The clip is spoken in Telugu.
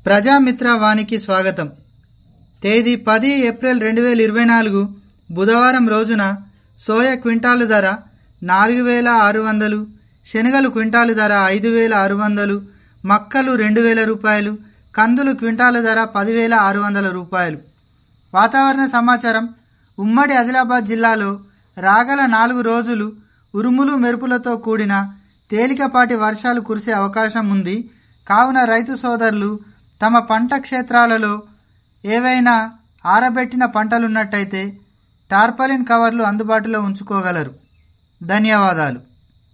ప్రజామిత్ర వానికి స్వాగతం. తేదీ 10 ఏప్రిల్ 2024 బుధవారం రోజున సోయా క్వింటాలు ధర 4600, శనగలు క్వింటాలు ధర 5600, మక్కలు 2000 రూపాయలు, కందులు క్వింటాలు ధర 10600 రూపాయలు. వాతావరణ సమాచారం. ఉమ్మడి ఆదిలాబాద్ జిల్లాలో రాగల 4 రోజులు ఉరుములు మెరుపులతో కూడిన తేలికపాటి వర్షాలు కురిసే అవకాశం ఉంది. కావున రైతు సోదరులు తమ పంట క్షేత్రాలలో ఏవైనా ఆరబెట్టిన పంటలున్నట్టయితే టార్పాలిన్ కవర్లు అందుబాటులో ఉంచుకోగలరు. ధన్యవాదాలు.